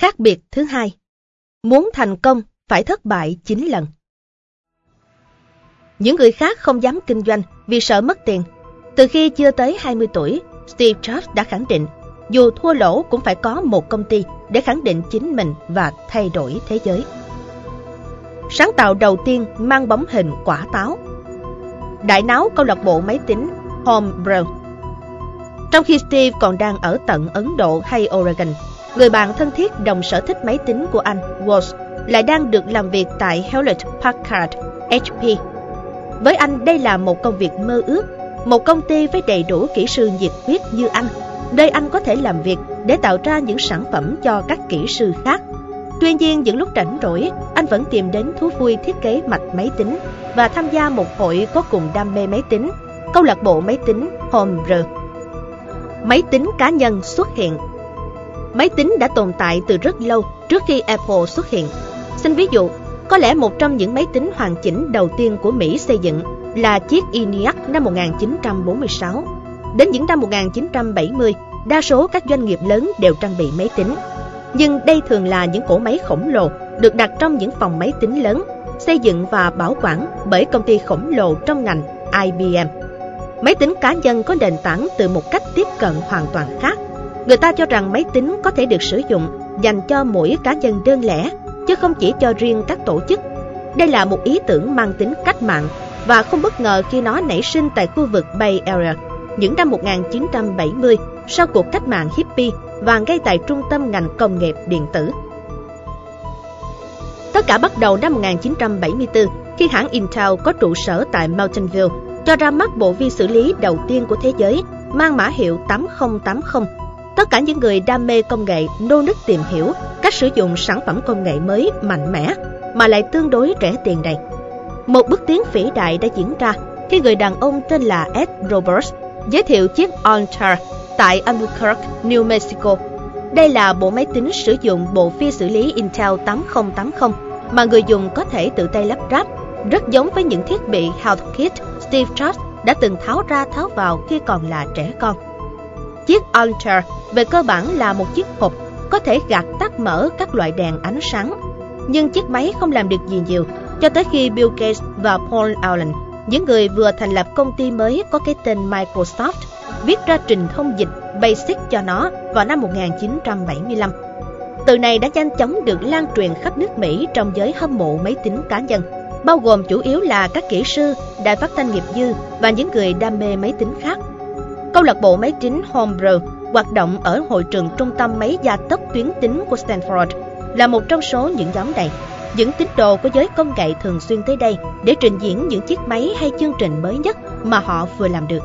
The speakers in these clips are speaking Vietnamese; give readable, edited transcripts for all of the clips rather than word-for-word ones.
Khác biệt thứ hai. Muốn thành công phải thất bại 9 lần. Những người khác không dám kinh doanh vì sợ mất tiền. Từ khi chưa tới 20 tuổi, Steve Jobs đã khẳng định dù thua lỗ cũng phải có một công ty để khẳng định chính mình và thay đổi thế giới. Sáng tạo đầu tiên mang bóng hình quả táo. Đại náo câu lạc bộ máy tính Homebrew. Trong khi Steve còn đang ở tận Ấn Độ hay Oregon, người bạn thân thiết đồng sở thích máy tính của anh, Woz, lại đang được làm việc tại Hewlett Packard, HP. Với anh, đây là một công việc mơ ước, một công ty với đầy đủ kỹ sư nhiệt huyết như anh, nơi anh có thể làm việc để tạo ra những sản phẩm cho các kỹ sư khác. Tuy nhiên, những lúc rảnh rỗi, anh vẫn tìm đến thú vui thiết kế mạch máy tính và tham gia một hội có cùng đam mê máy tính, câu lạc bộ máy tính Homebrew. Máy tính cá nhân xuất hiện. Máy tính đã tồn tại từ rất lâu trước khi Apple xuất hiện. Xin ví dụ, có lẽ một trong những máy tính hoàn chỉnh đầu tiên của Mỹ xây dựng là chiếc ENIAC năm 1946. Đến những năm 1970, đa số các doanh nghiệp lớn đều trang bị máy tính. Nhưng đây thường là những cỗ máy khổng lồ được đặt trong những phòng máy tính lớn, xây dựng và bảo quản bởi công ty khổng lồ trong ngành IBM. Máy tính cá nhân có nền tảng từ một cách tiếp cận hoàn toàn khác. Người ta cho rằng máy tính có thể được sử dụng dành cho mỗi cá nhân đơn lẻ, chứ không chỉ cho riêng các tổ chức. Đây là một ý tưởng mang tính cách mạng và không bất ngờ khi nó nảy sinh tại khu vực Bay Area những năm 1970 sau cuộc cách mạng hippie và ngay tại trung tâm ngành công nghiệp điện tử. Tất cả bắt đầu năm 1974 khi hãng Intel có trụ sở tại Mountain View cho ra mắt bộ vi xử lý đầu tiên của thế giới mang mã hiệu 8080. Tất cả những người đam mê công nghệ nô nức tìm hiểu cách sử dụng sản phẩm công nghệ mới mạnh mẽ mà lại tương đối rẻ tiền này. Một bước tiến vĩ đại đã diễn ra khi người đàn ông tên là Ed Roberts giới thiệu chiếc Altair tại Albuquerque, New Mexico. Đây là bộ máy tính sử dụng bộ vi xử lý Intel 8080 mà người dùng có thể tự tay lắp ráp, rất giống với những thiết bị Health Kit Steve Jobs đã từng tháo ra tháo vào khi còn là trẻ con. Chiếc Altair về cơ bản là một chiếc hộp có thể gạt tắt mở các loại đèn ánh sáng. Nhưng chiếc máy không làm được gì nhiều cho tới khi Bill Gates và Paul Allen, những người vừa thành lập công ty mới có cái tên Microsoft, viết ra trình thông dịch BASIC cho nó vào năm 1975. Từ này đã nhanh chóng được lan truyền khắp nước Mỹ trong giới hâm mộ máy tính cá nhân, bao gồm chủ yếu là các kỹ sư, đài phát thanh nghiệp dư và những người đam mê máy tính khác. Câu lạc bộ máy tính Homebrew hoạt động ở hội trường trung tâm máy gia tốc tuyến tính của Stanford là một trong số những nhóm này. Những tín đồ của giới công nghệ thường xuyên tới đây để trình diễn những chiếc máy hay chương trình mới nhất mà họ vừa làm được.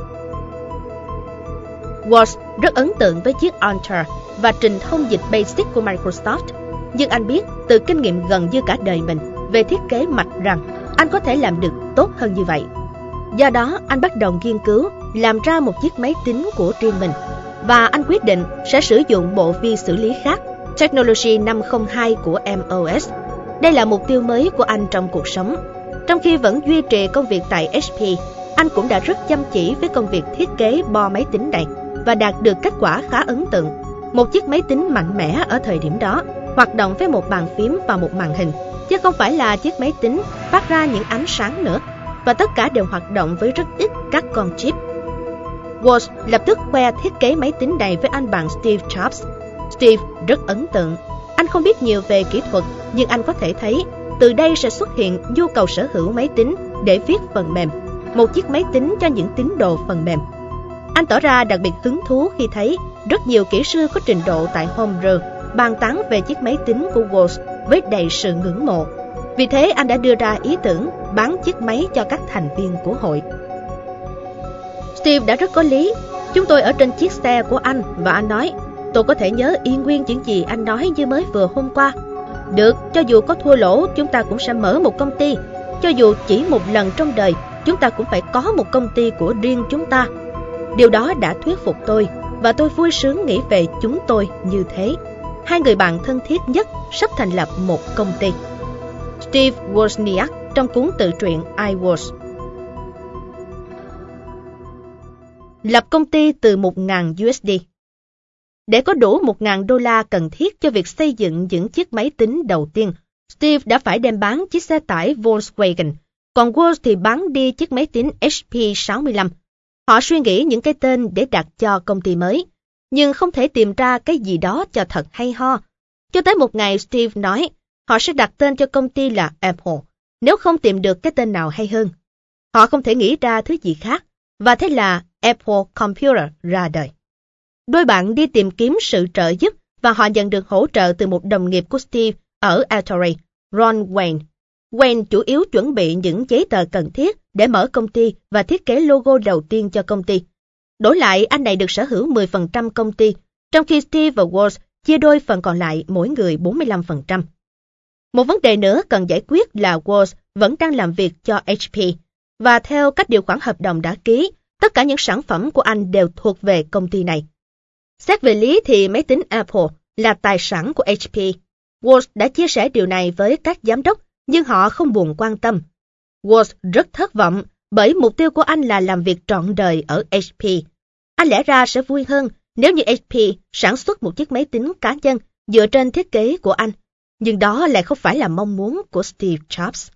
Woz rất ấn tượng với chiếc Altair và trình thông dịch BASIC của Microsoft, nhưng anh biết từ kinh nghiệm gần như cả đời mình về thiết kế mạch rằng anh có thể làm được tốt hơn như vậy. Do đó, anh bắt đầu nghiên cứu làm ra một chiếc máy tính của riêng mình, và anh quyết định sẽ sử dụng bộ vi xử lý khác, Technology 502 của MOS. Đây là mục tiêu mới của anh trong cuộc sống. Trong khi vẫn duy trì công việc tại HP, anh cũng đã rất chăm chỉ với công việc thiết kế bo máy tính này và đạt được kết quả khá ấn tượng. Một chiếc máy tính mạnh mẽ ở thời điểm đó, hoạt động với một bàn phím và một màn hình, chứ không phải là chiếc máy tính phát ra những ánh sáng nữa, và tất cả đều hoạt động với rất ít các con chip. Woz lập tức khoe thiết kế máy tính này với anh bạn Steve Jobs. Steve rất ấn tượng. Anh không biết nhiều về kỹ thuật, nhưng anh có thể thấy từ đây sẽ xuất hiện nhu cầu sở hữu máy tính để viết phần mềm, một chiếc máy tính cho những tín đồ phần mềm. Anh tỏ ra đặc biệt hứng thú khi thấy rất nhiều kỹ sư có trình độ tại Homebrew bàn tán về chiếc máy tính của Woz với đầy sự ngưỡng mộ. Vì thế anh đã đưa ra ý tưởng bán chiếc máy cho các thành viên của hội. Steve đã rất có lý. Chúng tôi ở trên chiếc xe của anh và anh nói, tôi có thể nhớ y nguyên những gì anh nói như mới vừa hôm qua. Được, cho dù có thua lỗ, chúng ta cũng sẽ mở một công ty. Cho dù chỉ một lần trong đời, chúng ta cũng phải có một công ty của riêng chúng ta. Điều đó đã thuyết phục tôi, và tôi vui sướng nghĩ về chúng tôi như thế. Hai người bạn thân thiết nhất sắp thành lập một công ty. Steve Wozniak trong cuốn tự truyện I Was. Lập công ty từ 1.000 USD. Để có đủ $1.000 cần thiết cho việc xây dựng những chiếc máy tính đầu tiên, Steve đã phải đem bán chiếc xe tải Volkswagen, còn Woz thì bán đi chiếc máy tính HP 65. Họ suy nghĩ những cái tên để đặt cho công ty mới, nhưng không thể tìm ra cái gì đó cho thật hay ho. Cho tới một ngày Steve nói họ sẽ đặt tên cho công ty là Apple, nếu không tìm được cái tên nào hay hơn. Họ không thể nghĩ ra thứ gì khác, và thế là Apple Computer ra đời. Đôi bạn đi tìm kiếm sự trợ giúp và họ nhận được hỗ trợ từ một đồng nghiệp của Steve ở Atari, Ron Wayne. Wayne chủ yếu chuẩn bị những giấy tờ cần thiết để mở công ty và thiết kế logo đầu tiên cho công ty. Đổi lại, anh này được sở hữu 10% công ty, trong khi Steve và Woz chia đôi phần còn lại mỗi người 45%. Một vấn đề nữa cần giải quyết là Woz vẫn đang làm việc cho HP, và theo các điều khoản hợp đồng đã ký, tất cả những sản phẩm của anh đều thuộc về công ty này. Xét về lý thì máy tính Apple là tài sản của HP. Woz đã chia sẻ điều này với các giám đốc, nhưng họ không buồn quan tâm. Woz rất thất vọng bởi mục tiêu của anh là làm việc trọn đời ở HP. Anh lẽ ra sẽ vui hơn nếu như HP sản xuất một chiếc máy tính cá nhân dựa trên thiết kế của anh, nhưng đó lại không phải là mong muốn của Steve Jobs.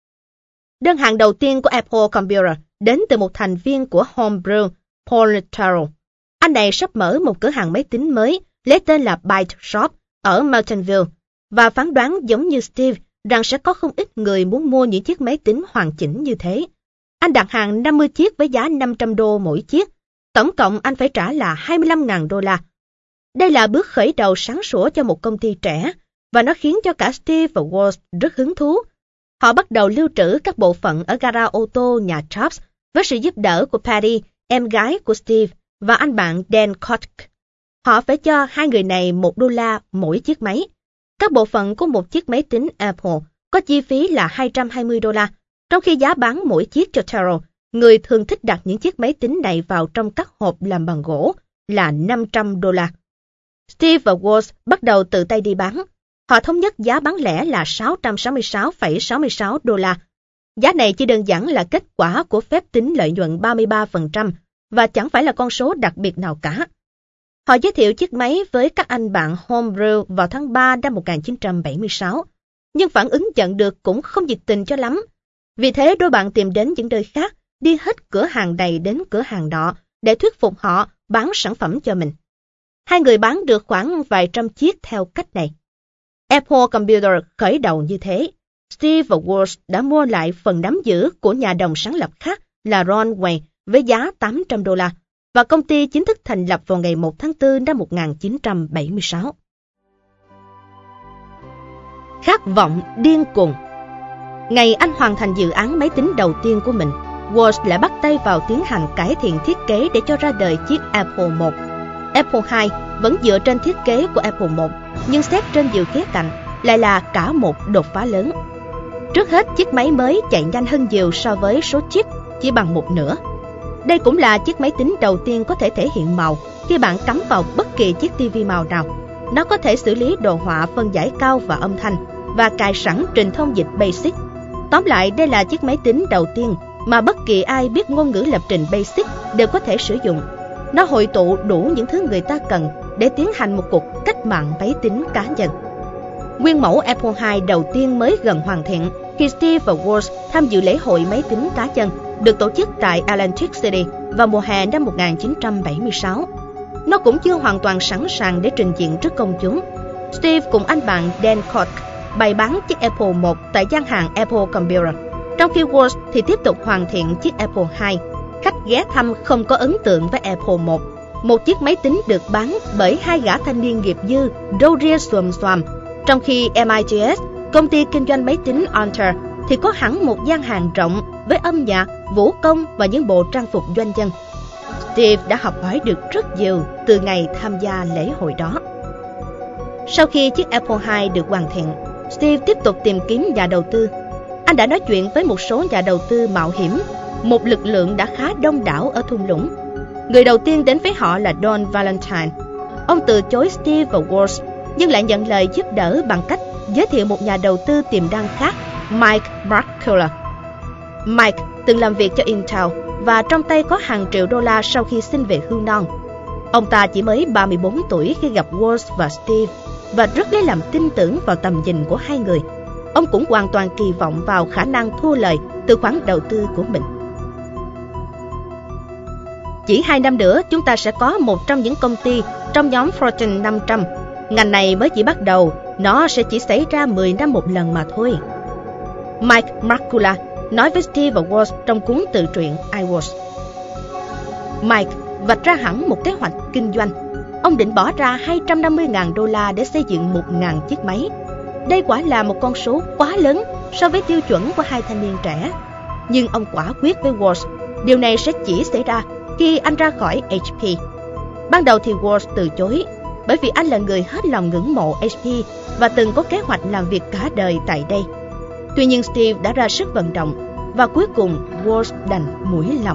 Đơn hàng đầu tiên của Apple Computer đến từ một thành viên của Homebrew, Paul Terrell. Anh này sắp mở một cửa hàng máy tính mới lấy tên là Byte Shop ở Mountain View và phán đoán giống như Steve rằng sẽ có không ít người muốn mua những chiếc máy tính hoàn chỉnh như thế. Anh đặt hàng 50 chiếc với giá $500 mỗi chiếc. Tổng cộng anh phải trả là $25.000. Đây là bước khởi đầu sáng sủa cho một công ty trẻ, và nó khiến cho cả Steve và Woz rất hứng thú. Họ bắt đầu lưu trữ các bộ phận ở gara ô tô nhà Jobs với sự giúp đỡ của Patty, em gái của Steve, và anh bạn Dan Koch. Họ phải cho hai người này $1 mỗi chiếc máy. Các bộ phận của một chiếc máy tính Apple có chi phí là $220, trong khi giá bán mỗi chiếc cho Terrell, người thường thích đặt những chiếc máy tính này vào trong các hộp làm bằng gỗ, là $500. Steve và Woz bắt đầu tự tay đi bán. Họ thống nhất giá bán lẻ là $666,66. Giá này chỉ đơn giản là kết quả của phép tính lợi nhuận 33% và chẳng phải là con số đặc biệt nào cả. Họ giới thiệu chiếc máy với các anh bạn Homebrew vào tháng 3 năm 1976, nhưng phản ứng nhận được cũng không nhiệt tình cho lắm. Vì thế đôi bạn tìm đến những nơi khác, đi hết cửa hàng này đến cửa hàng nọ để thuyết phục họ bán sản phẩm cho mình. Hai người bán được khoảng vài trăm chiếc theo cách này. Apple Computer khởi đầu như thế. Steve và Woz đã mua lại phần nắm giữ của nhà đồng sáng lập khác là Ron Wayne với giá $800, và công ty chính thức thành lập vào ngày 1 tháng 4 năm 1976. Khát vọng điên cuồng. Ngày anh hoàn thành dự án máy tính đầu tiên của mình, Woz lại bắt tay vào tiến hành cải thiện thiết kế để cho ra đời chiếc Apple I. Apple II vẫn dựa trên thiết kế của Apple I, nhưng xét trên nhiều khía cạnh lại là cả một đột phá lớn. Trước hết, chiếc máy mới chạy nhanh hơn nhiều so với số chip chỉ bằng một nửa. Đây cũng là chiếc máy tính đầu tiên có thể thể hiện màu khi bạn cắm vào bất kỳ chiếc TV màu nào. Nó có thể xử lý đồ họa phân giải cao và âm thanh và cài sẵn truyền thông dịch BASIC. Tóm lại, đây là chiếc máy tính đầu tiên mà bất kỳ ai biết ngôn ngữ lập trình BASIC đều có thể sử dụng. Nó hội tụ đủ những thứ người ta cần để tiến hành một cuộc cách mạng máy tính cá nhân. Nguyên mẫu Apple II đầu tiên mới gần hoàn thiện khi Steve và Woz tham dự lễ hội máy tính cá nhân được tổ chức tại Atlantic City vào mùa hè năm 1976. Nó cũng chưa hoàn toàn sẵn sàng để trình diện trước công chúng. Steve cùng anh bạn Dan Koch bày bán chiếc Apple I tại gian hàng Apple Computer, trong khi Woz thì tiếp tục hoàn thiện chiếc Apple II. Khách ghé thăm không có ấn tượng với Apple I, một chiếc máy tính được bán bởi hai gã thanh niên nghiệp dư râu ria xồm xoàm, trong khi MITS, công ty kinh doanh máy tính Altair, thì có hẳn một gian hàng rộng với âm nhạc, vũ công và những bộ trang phục doanh nhân. Steve đã học hỏi được rất nhiều từ ngày tham gia lễ hội đó. Sau khi chiếc Apple II được hoàn thiện, Steve tiếp tục tìm kiếm nhà đầu tư. Anh đã nói chuyện với một số nhà đầu tư mạo hiểm, một lực lượng đã khá đông đảo ở thung lũng. Người đầu tiên đến với họ là Don Valentine. Ông từ chối Steve và Woz, nhưng lại nhận lời giúp đỡ bằng cách giới thiệu một nhà đầu tư tiềm năng khác, Mike Markula. Mike từng làm việc cho Intel và trong tay có hàng triệu $1 sau khi xin về hưu non. Ông ta chỉ mới 34 tuổi khi gặp Woz và Steve và rất lấy làm tin tưởng vào tầm nhìn của hai người. Ông cũng hoàn toàn kỳ vọng vào khả năng thu lời từ khoản đầu tư của mình. Chỉ 2 năm nữa, chúng ta sẽ có một trong những công ty trong nhóm Fortune 500. Ngành này mới chỉ bắt đầu, nó sẽ chỉ xảy ra 10 năm một lần mà thôi. Mike Markula nói với Steve và Woz trong cuốn tự truyện I Was. Mike vạch ra hẳn một kế hoạch kinh doanh. Ông định bỏ ra $250,000 để xây dựng 1.000 chiếc máy. Đây quả là một con số quá lớn so với tiêu chuẩn của hai thanh niên trẻ. Nhưng ông quả quyết với Woz, điều này sẽ chỉ xảy ra khi anh ra khỏi HP. Ban đầu thì Woz từ chối, bởi vì anh là người hết lòng ngưỡng mộ HP và từng có kế hoạch làm việc cả đời tại đây. Tuy nhiên Steve đã ra sức vận động và cuối cùng Woz đành mũi lòng.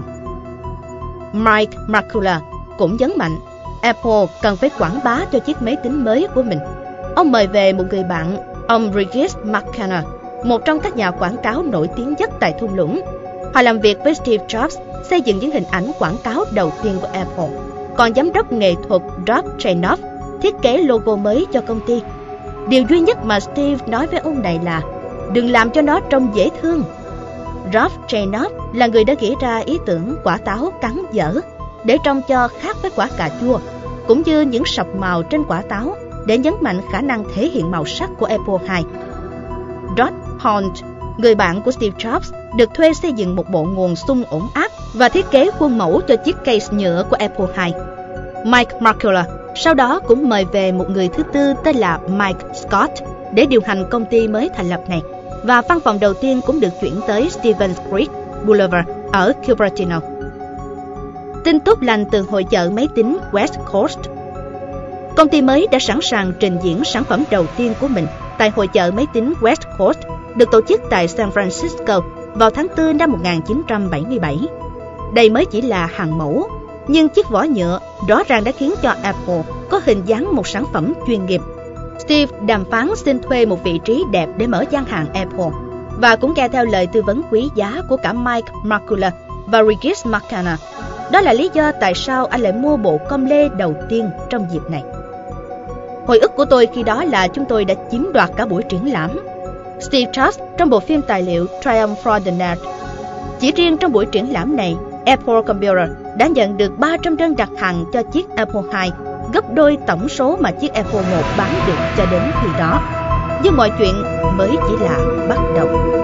Mike Markula cũng nhấn mạnh Apple cần phải quảng bá cho chiếc máy tính mới của mình. Ông mời về một người bạn, ông Regis McKenna, một trong các nhà quảng cáo nổi tiếng nhất tại thung lũng. Họ làm việc với Steve Jobs xây dựng những hình ảnh quảng cáo đầu tiên của Apple. Còn giám đốc nghệ thuật Rob Trainoff thiết kế logo mới cho công ty. Điều duy nhất mà Steve nói với ông này là đừng làm cho nó trông dễ thương. Rob Trainoff là người đã nghĩ ra ý tưởng quả táo cắn dở để trông cho khác với quả cà chua, cũng như những sọc màu trên quả táo để nhấn mạnh khả năng thể hiện màu sắc của Apple II. Rod Hunt, người bạn của Steve Jobs, được thuê xây dựng một bộ nguồn xung ổn áp và thiết kế khuôn mẫu cho chiếc case nhựa của Apple II. Mike Markula sau đó cũng mời về một người thứ tư tên là Mike Scott để điều hành công ty mới thành lập này, và văn phòng đầu tiên cũng được chuyển tới Stevens Creek Boulevard ở Cupertino. Tin tốt lành từ hội chợ máy tính West Coast. Công ty mới đã sẵn sàng trình diễn sản phẩm đầu tiên của mình tại hội chợ máy tính West Coast, được tổ chức tại San Francisco vào tháng 4 năm 1977. Đây mới chỉ là hàng mẫu, nhưng chiếc vỏ nhựa rõ ràng đã khiến cho Apple có hình dáng một sản phẩm chuyên nghiệp. Steve đàm phán xin thuê một vị trí đẹp để mở gian hàng Apple, và cũng nghe theo lời tư vấn quý giá của cả Mike Markula và Regis McKenna. Đó là lý do tại sao anh lại mua bộ com lê đầu tiên trong dịp này. Hồi ức của tôi khi đó là chúng tôi đã chiếm đoạt cả buổi triển lãm. Steve Jobs trong bộ phim tài liệu Triumph for the Nerd. Chỉ riêng trong buổi triển lãm này, Apple Computer đã nhận được 300 đơn đặt hàng cho chiếc Apple II, gấp đôi tổng số mà chiếc Apple I bán được cho đến khi đó. Nhưng mọi chuyện mới chỉ là bắt đầu.